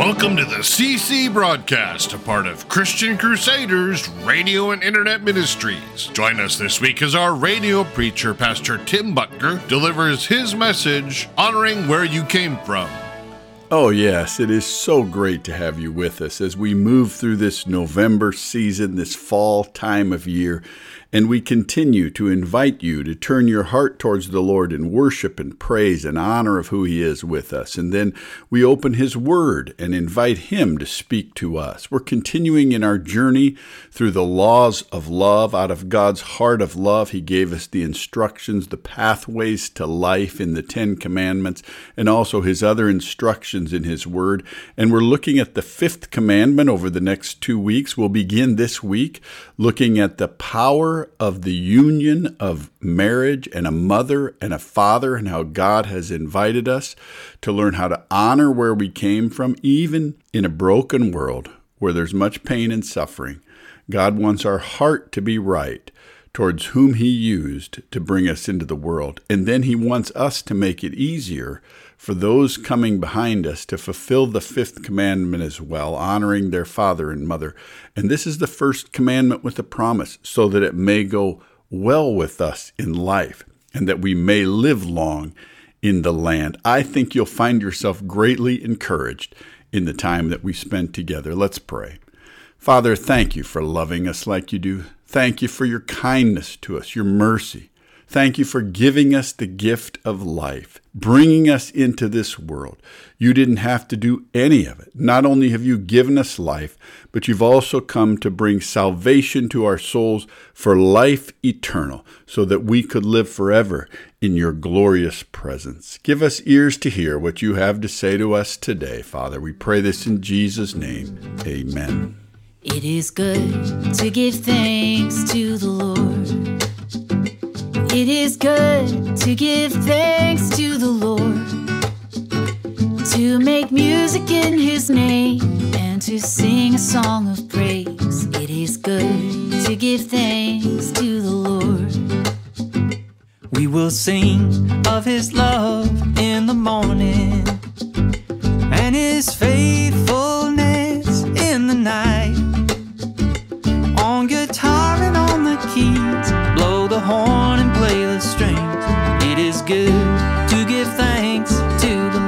Welcome to the CC Broadcast, a part of Christian Crusaders Radio and Internet Ministries. Join us this week as our radio preacher, Pastor Tim Butker, delivers his message, honoring where you came from. Oh yes, it is so great to have you with us as we move through this November season, this fall time of year, and we continue to invite you to turn your heart towards the Lord in worship and praise and honor of who He is with us. And then we open His Word and invite Him to speak to us. We're continuing in our journey through the laws of love. Out of God's heart of love, He gave us the instructions, the pathways to life in the Ten Commandments, and also His other instructions in His Word. And we're looking at the fifth commandment over the next 2 weeks. We'll begin this week looking at the power of the union of marriage and a mother and a father, and how God has invited us to learn how to honor where we came from, even in a broken world where there's much pain and suffering. God wants our heart to be right towards whom He used to bring us into the world. And then He wants us to make it easier for those coming behind us to fulfill the fifth commandment as well, honoring their father and mother. And this is the first commandment with a promise, so that it may go well with us in life and that we may live long in the land. I think you'll find yourself greatly encouraged in the time that we spend together. Let's pray. Father, thank you for loving us like you do. Thank you for your kindness to us, your mercy. Thank you for giving us the gift of life, bringing us into this world. You didn't have to do any of it. Not only have you given us life, but you've also come to bring salvation to our souls for life eternal, so that we could live forever in your glorious presence. Give us ears to hear what you have to say to us today, Father. We pray this in Jesus' name. Amen. It is good to give thanks to the Lord. It is good to give thanks to the Lord, to make music in His name and to sing a song of praise. It is good to give thanks to the Lord. We will sing of His love in the morning and His faithfulness in the night. On guitar and on the keys, blow the horn and play the strings. It is good to give thanks to the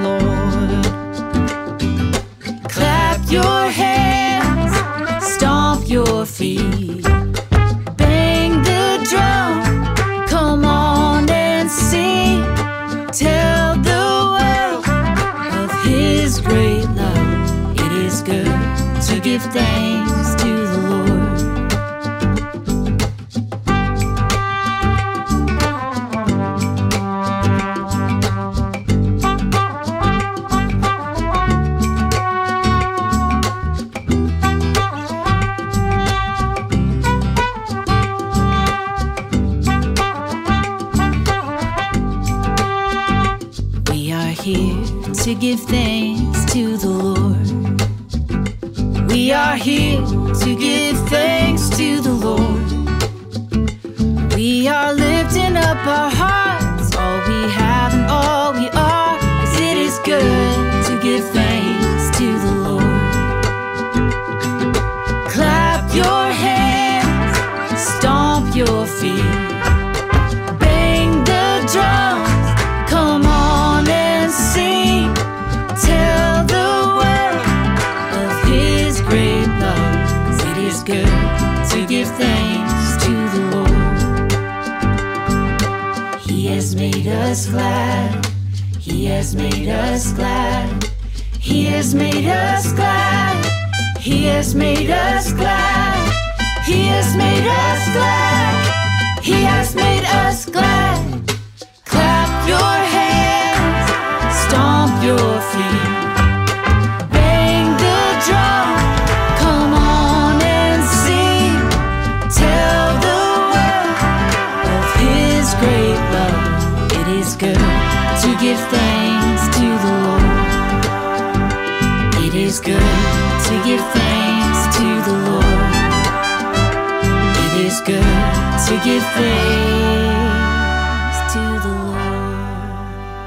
Lord. Clap your hands, stomp your feet, bang the drum, come on and sing. Tell the world of His great love. It is good to give thanks to the Lord. To give thanks to the Lord. We are here to give thanks to the Lord. We are lifting up our hearts, all we have and all we are, 'cause it is good to give thanks to the Lord. Clap your hands, stomp your feet, bang the drums, come on and sing. Tell the world of His great love, 'cause it is good to give thanks to the Lord. He has made us glad. He has made us glad. He has made us glad. He has made us glad. He has made us glad. He has made us glad. Clap your hands, stomp your feet, bang the drum, come on and sing. Tell the world of His great love. It is good to give thanks to the Lord. It is good to give thanks to the Lord. It is good to give thanks to the Lord.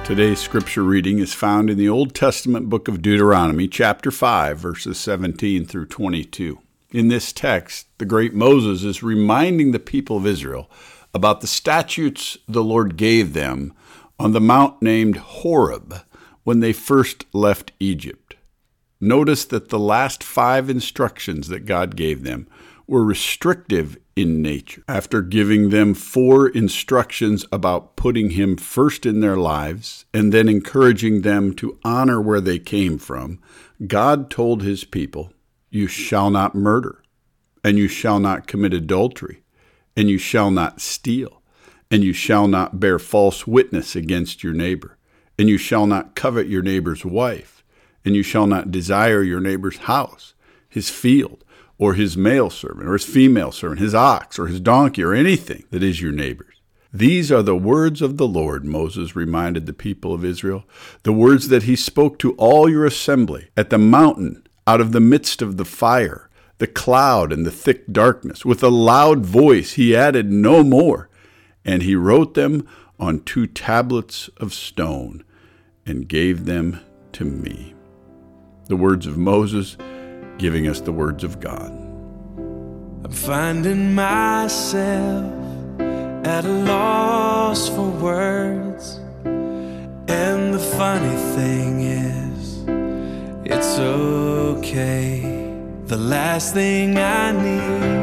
Today's scripture reading is found in the Old Testament book of Deuteronomy, chapter 5, verses 17 through 22. In this text, the great Moses is reminding the people of Israel about the statutes the Lord gave them on the mount named Horeb when they first left Egypt. Notice that the last 5 instructions that God gave them were restrictive in nature. After giving them 4 instructions about putting Him first in their lives and then encouraging them to honor where they came from, God told His people, "You shall not murder, and you shall not commit adultery, and you shall not steal, and you shall not bear false witness against your neighbor, and you shall not covet your neighbor's wife, and you shall not desire your neighbor's house, his field, or his male servant, or his female servant, his ox, or his donkey, or anything that is your neighbor's." These are the words of the Lord, Moses reminded the people of Israel, the words that He spoke to all your assembly at the mountain out of the midst of the fire, the cloud, and the thick darkness. With a loud voice He added no more, and He wrote them on 2 tablets of stone and gave them to me. The words of Moses, giving us the words of God. I'm finding myself at a loss for words, and the funny thing is, it's okay. The last thing I need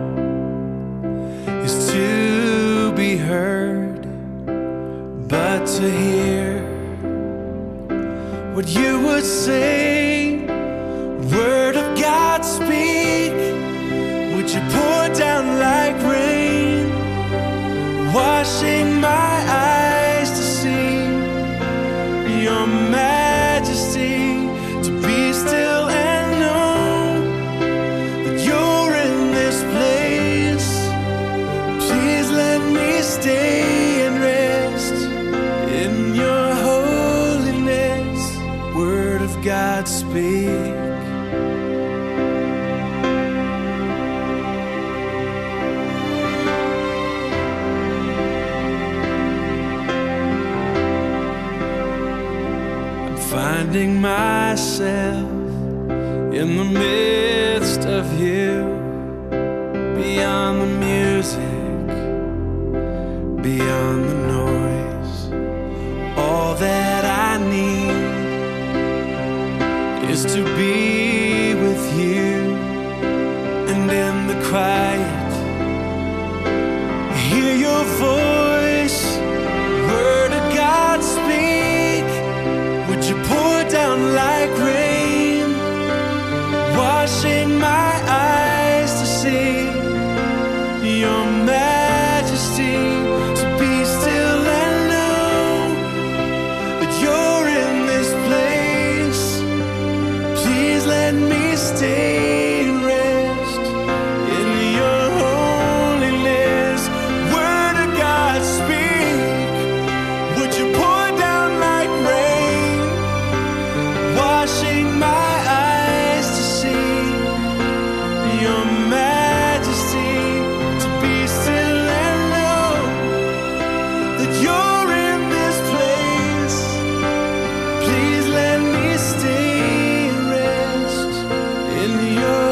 is to be heard, but to hear what you would say. Word of God, speak. Would you pour down like rain, washing my eyes to see your majesty, to be still and know that you're in this place. Please let me stay and rest in your holiness. Word of God, speak. Finding myself in the midst of you, beyond the music, beyond the noise. All that I need is to be with you, and in the quiet, hear your voice. Word of God, speak. Would you pour down like rain, washing my eyes to see your majesty, to be still and know that you're in this place. Please let me stay and rest in your holiness. Word of God, speak. Would you pour down like rain, washing my eyes to see your majesty, to be still and know that you're in this place. Please let me stay and rest in your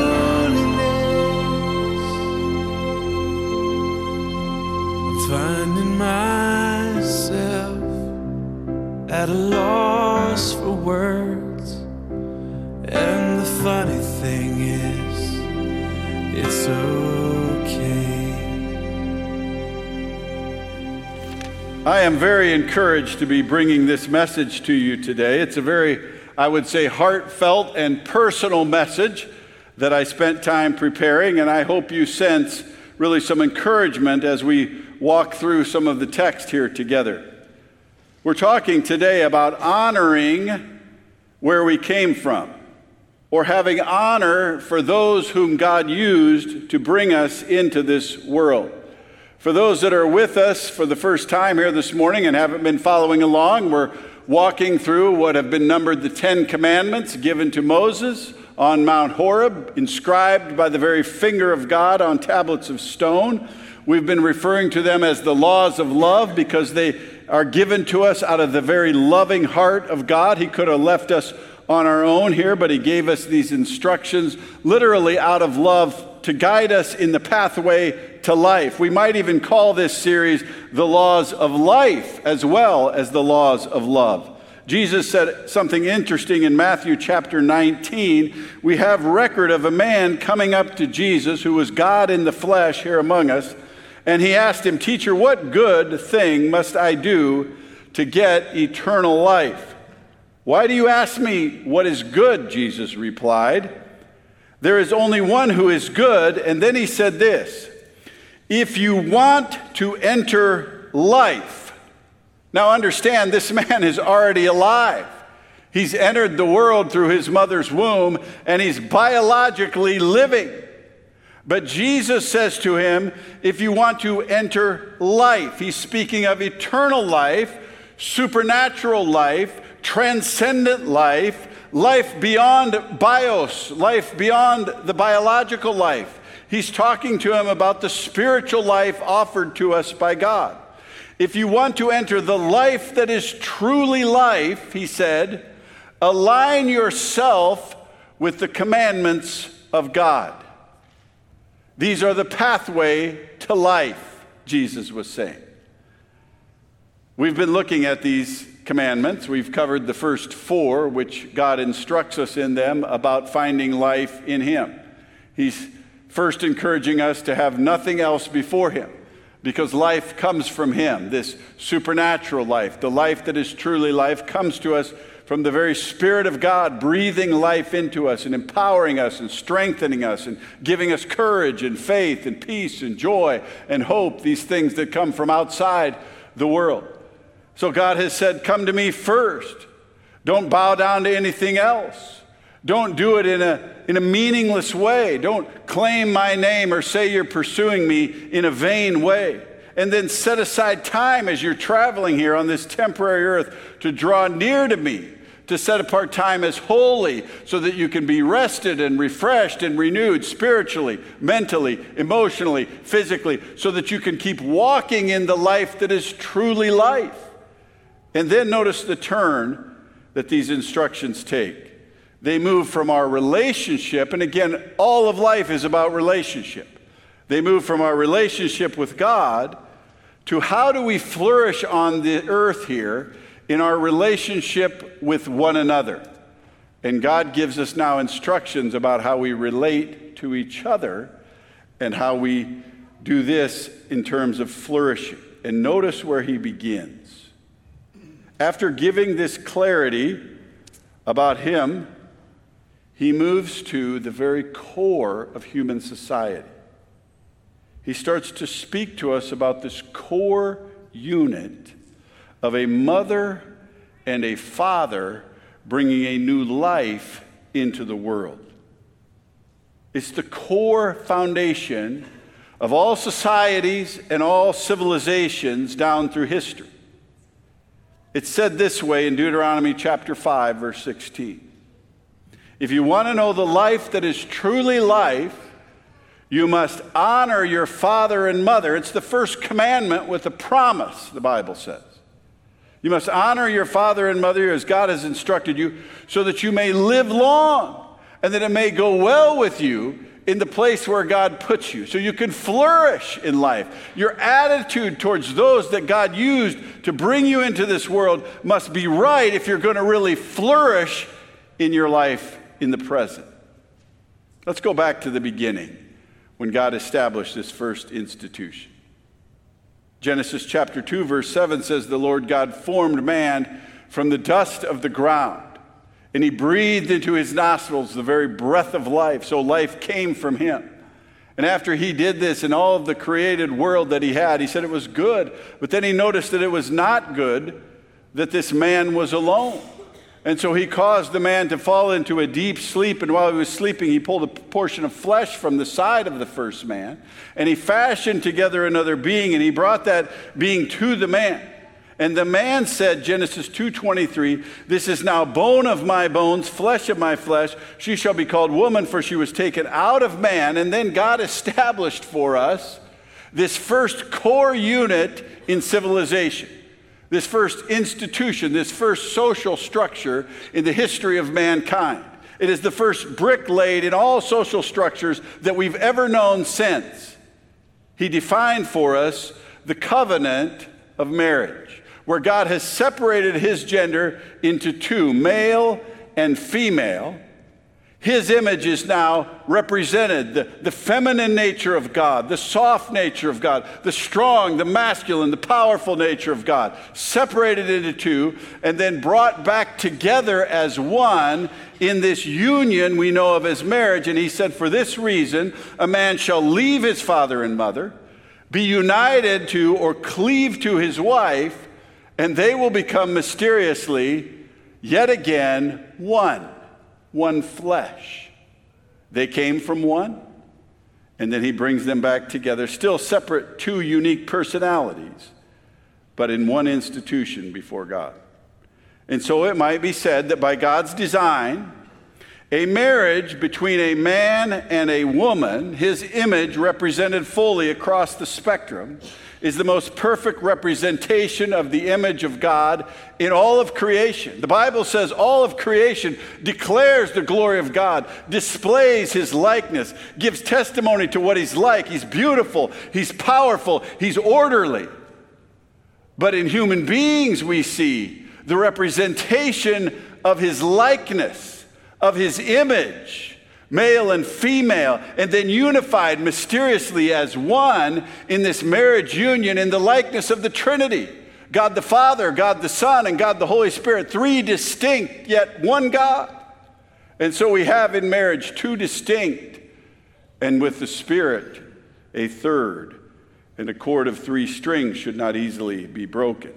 holiness. I'm finding myself at a loss for words, and the funny thing is, it's okay. I am very encouraged to be bringing this message to you today. It's a very, I would say, heartfelt and personal message that I spent time preparing, and I hope you sense really some encouragement as we walk through some of the text here together. We're talking today about honoring where we came from, or having honor for those whom God used to bring us into this world. For those that are with us for the first time here this morning and haven't been following along, we're walking through what have been numbered the 10 Commandments given to Moses on Mount Horeb, inscribed by the very finger of God on tablets of stone. We've been referring to them as the laws of love because they are given to us out of the very loving heart of God. He could have left us on our own here, but he gave us these instructions literally out of love to guide us in the pathway to life. We might even call this series The Laws of Life as well as the Laws of Love. Jesus said something interesting in Matthew chapter 19. We have record of a man coming up to Jesus who was God in the flesh here among us. And he asked him, "Teacher, what good thing must I do to get eternal life?" "Why do you ask me what is good?" Jesus replied. "There is only one who is good." And then he said this, "If you want to enter life." Now understand, this man is already alive. He's entered the world through his mother's womb, and he's biologically living. But Jesus says to him, if you want to enter life, he's speaking of eternal life, supernatural life, transcendent life, life beyond bios, life beyond the biological life. He's talking to him about the spiritual life offered to us by God. If you want to enter the life that is truly life, he said, align yourself with the commandments of God. These are the pathway to life, Jesus was saying. We've been looking at these commandments. We've covered the first 4, which God instructs us in them about finding life in him. He's first encouraging us to have nothing else before him, because life comes from him. This supernatural life, the life that is truly life, comes to us from the very Spirit of God, breathing life into us and empowering us and strengthening us and giving us courage and faith and peace and joy and hope, these things that come from outside the world. So God has said, come to me first. Don't bow down to anything else. Don't do it in a meaningless way. Don't claim my name or say you're pursuing me in a vain way. And then set aside time as you're traveling here on this temporary earth to draw near to me, to set apart time as holy so that you can be rested and refreshed and renewed spiritually, mentally, emotionally, physically, so that you can keep walking in the life that is truly life. And then notice the turn that these instructions take. They move from our relationship, and again, all of life is about relationship. They move from our relationship with God to how do we flourish on the earth here in our relationship with one another. And God gives us now instructions about how we relate to each other and how we do this in terms of flourishing. And notice where he begins. After giving this clarity about him, he moves to the very core of human society. He starts to speak to us about this core unit of a mother and a father bringing a new life into the world. It's the core foundation of all societies and all civilizations down through history. It's said this way in Deuteronomy chapter 5, verse 16. If you want to know the life that is truly life, you must honor your father and mother. It's the first commandment with a promise, the Bible says. You must honor your father and mother as God has instructed you, so that you may live long and that it may go well with you in the place where God puts you, so you can flourish in life. Your attitude towards those that God used to bring you into this world must be right if you're going to really flourish in your life in the present. Let's go back to the beginning when God established this first institution. Genesis chapter 2, verse 7 says, the Lord God formed man from the dust of the ground, and he breathed into his nostrils the very breath of life, so life came from him. And after he did this in all of the created world that he had, he said it was good, but then he noticed that it was not good that this man was alone. And so he caused the man to fall into a deep sleep, and while he was sleeping, he pulled a portion of flesh from the side of the first man, and he fashioned together another being, and he brought that being to the man. And the man said, Genesis 2:23, this is now bone of my bones, flesh of my flesh. She shall be called woman, for she was taken out of man. And then God established for us this first core unit in civilization. this first institution, this first social structure in the history of mankind. It is the first brick laid in all social structures that we've ever known since. He defined for us the covenant of marriage, where God has separated his gender into two, male and female. His image is now represented, the feminine nature of God, the soft nature of God, the strong, the masculine, the powerful nature of God, separated into two and then brought back together as one in this union we know of as marriage. And he said, for this reason, a man shall leave his father and mother, be united to or cleave to his wife, and they will become mysteriously, yet again, one flesh. They came from one, and then he brings them back together, still separate, two unique personalities, but in one institution before God. And so it might be said that by God's design, a marriage between a man and a woman, his image represented fully across the spectrum, is the most perfect representation of the image of God in all of creation. The Bible says all of creation declares the glory of God, displays his likeness, gives testimony to what he's like. He's beautiful, he's powerful, he's orderly. But in human beings we see the representation of his likeness, of his image, male and female, and then unified mysteriously as one in this marriage union in the likeness of the Trinity. God the Father, God the Son, and God the Holy Spirit, three distinct yet one God. And so we have in marriage two distinct, and with the Spirit a third, and a cord of three strings should not easily be broken.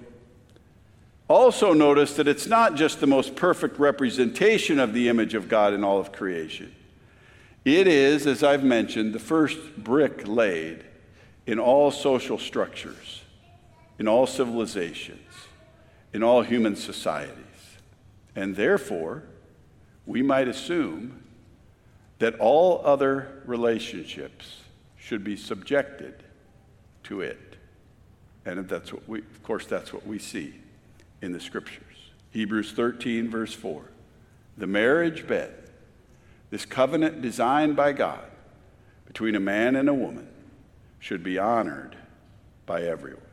Also notice that it's not just the most perfect representation of the image of God in all of creation. It is, as I've mentioned, the first brick laid in all social structures, in all civilizations, in all human societies. And therefore, we might assume that all other relationships should be subjected to it. And that's what that's what we see in the scriptures. Hebrews 13, verse 4. The marriage bed, this covenant designed by God between a man and a woman, should be honored by everyone.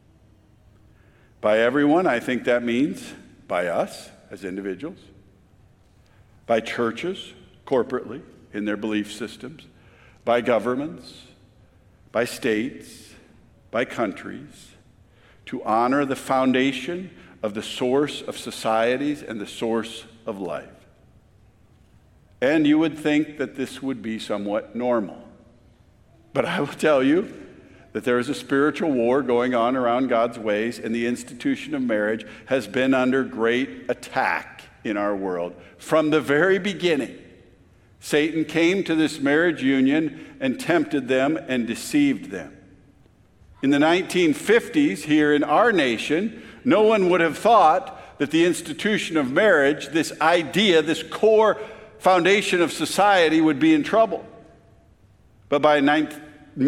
By everyone, I think that means by us as individuals, by churches corporately in their belief systems, by governments, by states, by countries, to honor the foundation of the source of societies and the source of life. And you would think that this would be somewhat normal. But I will tell you that there is a spiritual war going on around God's ways, and the institution of marriage has been under great attack in our world. From the very beginning, Satan came to this marriage union and tempted them and deceived them. In the 1950s, here in our nation, no one would have thought that the institution of marriage, this idea, this core foundation of society, would be in trouble. But by the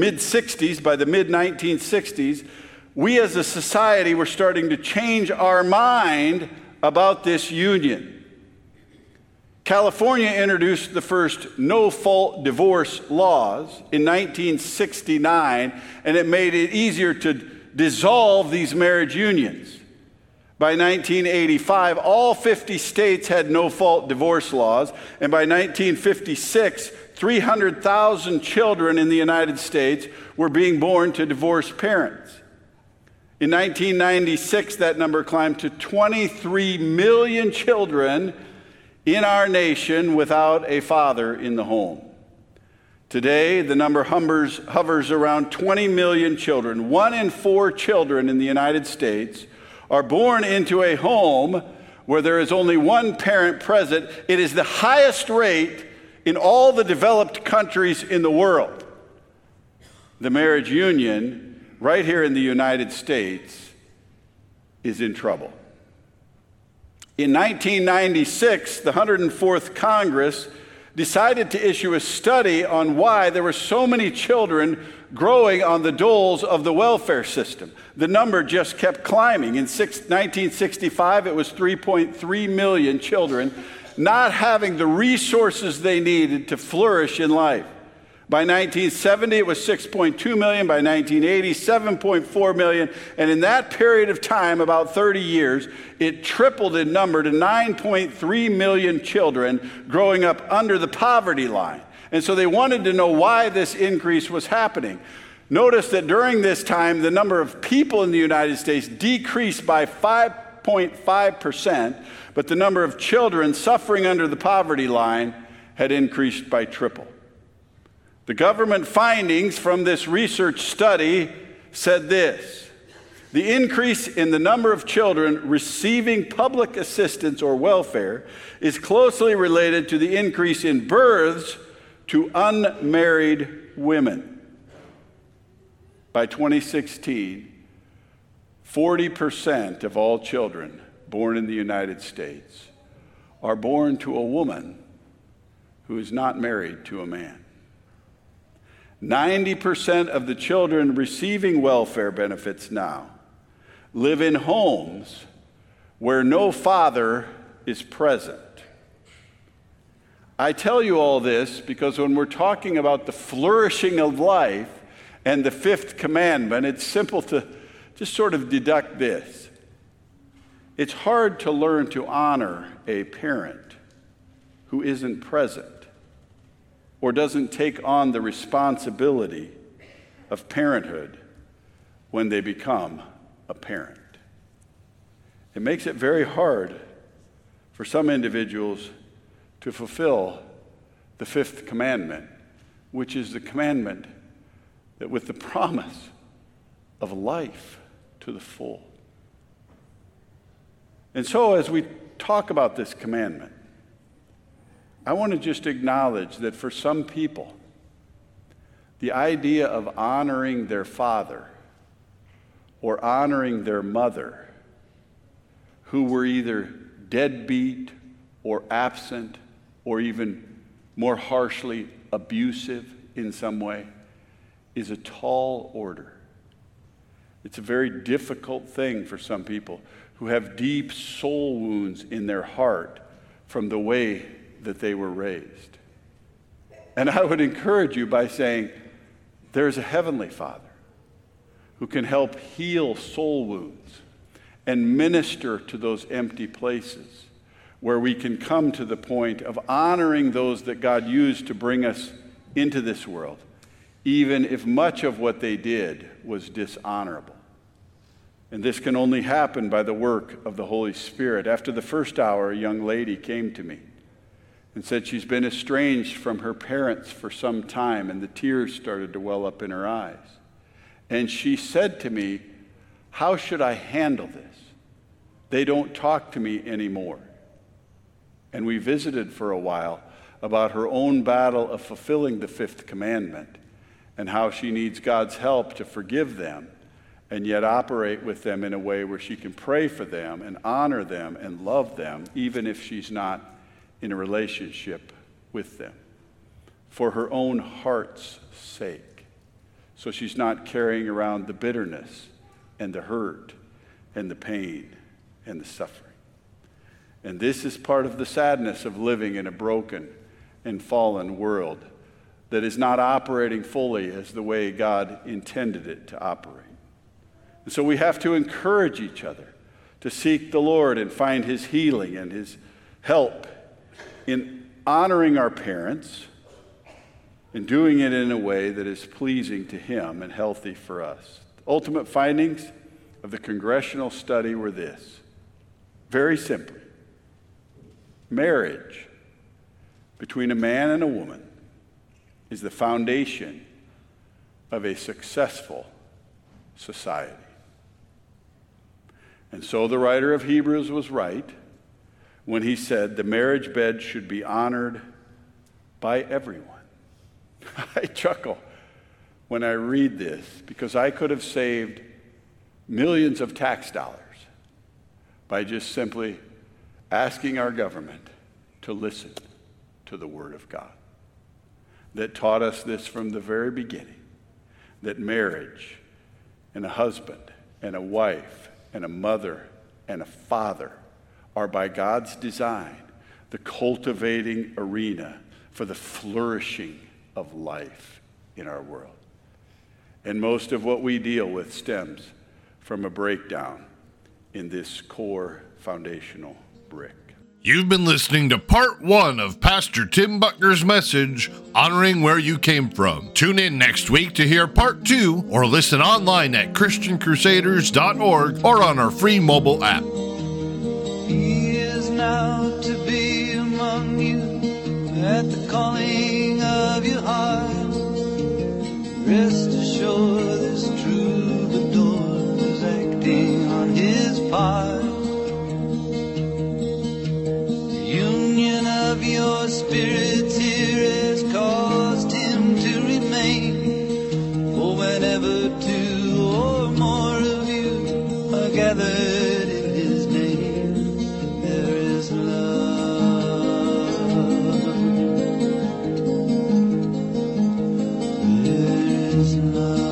mid-1960s, we as a society were starting to change our mind about this union. California introduced the first no-fault divorce laws in 1969, and it made it easier to dissolve these marriage unions. By 1985, all 50 states had no-fault divorce laws, and by 1956, 300,000 children in the United States were being born to divorced parents. In 1996, that number climbed to 23 million children in our nation without a father in the home. Today, the number hovers around 20 million children. 1 in 4 children in the United States are born into a home where there is only one parent present. It is the highest rate in all the developed countries in the world. The marriage union, right here in the United States, is in trouble. In 1996, the 104th Congress decided to issue a study on why there were so many children growing on the doles of the welfare system. The number just kept climbing. In 1965, it was 3.3 million children not having the resources they needed to flourish in life. By 1970, it was 6.2 million. By 1980, 7.4 million. And in that period of time, about 30 years, it tripled in number to 9.3 million children growing up under the poverty line. And so they wanted to know why this increase was happening. Notice that during this time, the number of people in the United States decreased by 5.5%, but the number of children suffering under the poverty line had increased by triple. The government findings from this research study said this: the increase in the number of children receiving public assistance or welfare is closely related to the increase in births to unmarried women. By 2016, 40% of all children born in the United States are born to a woman who is not married to a man. 90% of the children receiving welfare benefits now live in homes where no father is present. I tell you all this because when we're talking about the flourishing of life and the fifth commandment, it's simple to just sort of deduct this. It's hard to learn to honor a parent who isn't present or doesn't take on the responsibility of parenthood when they become a parent. It makes it very hard for some individuals to fulfill the fifth commandment, which is the commandment that with the promise of life to the full. And so as we talk about this commandment, I want to just acknowledge that for some people, the idea of honoring their father or honoring their mother, who were either deadbeat or absent or even more harshly abusive in some way, is a tall order. It's a very difficult thing for some people who have deep soul wounds in their heart from the way that they were raised. And I would encourage you by saying, there's a heavenly Father who can help heal soul wounds and minister to those empty places where we can come to the point of honoring those that God used to bring us into this world, even if much of what they did was dishonorable. And this can only happen by the work of the Holy Spirit. After the first hour, a young lady came to me and said she's been estranged from her parents for some time, and the tears started to well up in her eyes. And she said to me, "How should I handle this? They don't talk to me anymore." And we visited for a while about her own battle of fulfilling the fifth commandment and how she needs God's help to forgive them and yet operate with them in a way where she can pray for them and honor them and love them, even if she's not in a relationship with them, for her own heart's sake. So she's not carrying around the bitterness and the hurt and the pain and the suffering. And this is part of the sadness of living in a broken and fallen world that is not operating fully as the way God intended it to operate. And so we have to encourage each other to seek the Lord and find His healing and His help in honoring our parents and doing it in a way that is pleasing to Him and healthy for us. The ultimate findings of the congressional study were this: very simply, marriage between a man and a woman is the foundation of a successful society. And so the writer of Hebrews was right when he said the marriage bed should be honored by everyone. I chuckle when I read this because I could have saved millions of tax dollars by just simply asking our government to listen to the Word of God, that taught us this from the very beginning, that marriage and a husband and a wife and a mother and a father are by God's design the cultivating arena for the flourishing of life in our world. And most of what we deal with stems from a breakdown in this core foundational brick. You've been listening to part 1 of Pastor Tim Buckner's message, Honoring Where You Came From. Tune in next week to hear part 2, or listen online at ChristianCrusaders.org or on our free mobile app. He is now to be among you at the calling of your heart. Rest assured this troubadour is acting on his part. Of your spirits here has caused him to remain. For whenever 2 or more of you are gathered in his name, there is love. There is love.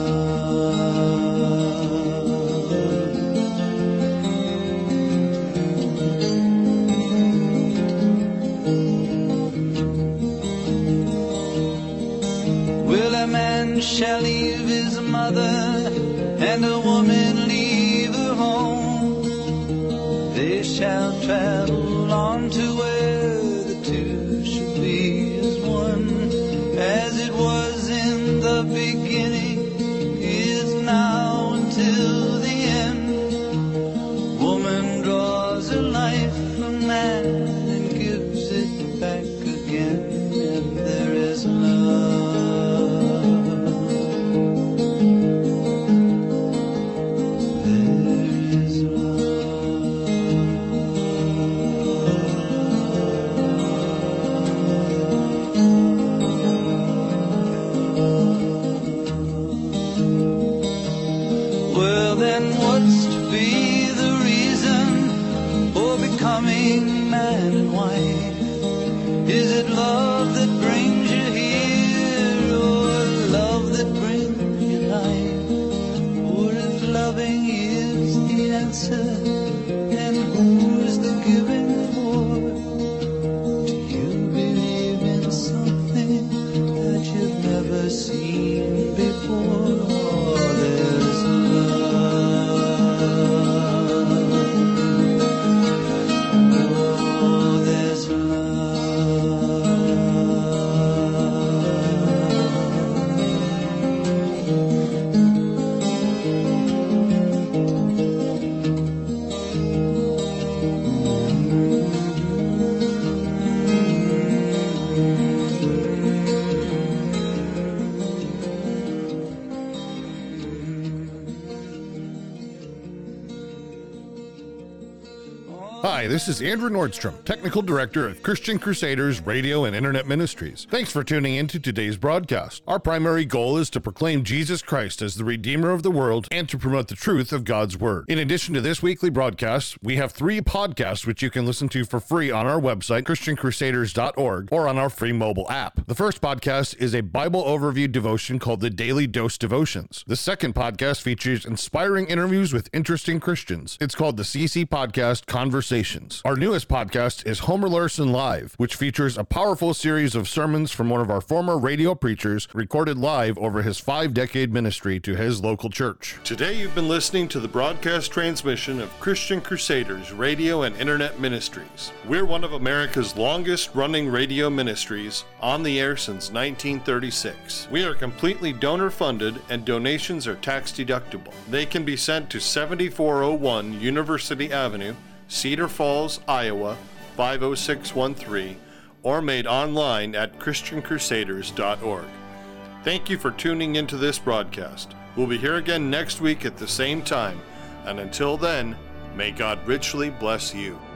Shall leave his mother and a woman leave her home. They shall travel on to where the 2 shall be as one. As it was in the beginning, is now until the end. Woman draws her life from man and gives it back again. And there is love. Man and wife, is it love that brings you here, or love that brings you life? Or if loving is the answer, then who is the giving for? Do you believe in something that you've never seen before? Oh, there's love. Hi, this is Andrew Nordstrom, Technical Director of Christian Crusaders Radio and Internet Ministries. Thanks for tuning in to today's broadcast. Our primary goal is to proclaim Jesus Christ as the Redeemer of the world and to promote the truth of God's Word. In addition to this weekly broadcast, we have 3 podcasts which you can listen to for free on our website, ChristianCrusaders.org, or on our free mobile app. The first podcast is a Bible overview devotion called the Daily Dose Devotions. The second podcast features inspiring interviews with interesting Christians. It's called the CC Podcast Conversations. Our newest podcast is Homer Larson Live, which features a powerful series of sermons from one of our former radio preachers recorded live over his 5-decade ministry to his local church. Today you've been listening to the broadcast transmission of Christian Crusaders Radio and Internet Ministries. We're one of America's longest running radio ministries, on the air since 1936. We are completely donor funded and donations are tax deductible. They can be sent to 7401 University Avenue, Cedar Falls, Iowa, 50613, or made online at ChristianCrusaders.org. Thank you for tuning into this broadcast. We'll be here again next week at the same time, and until then, may God richly bless you.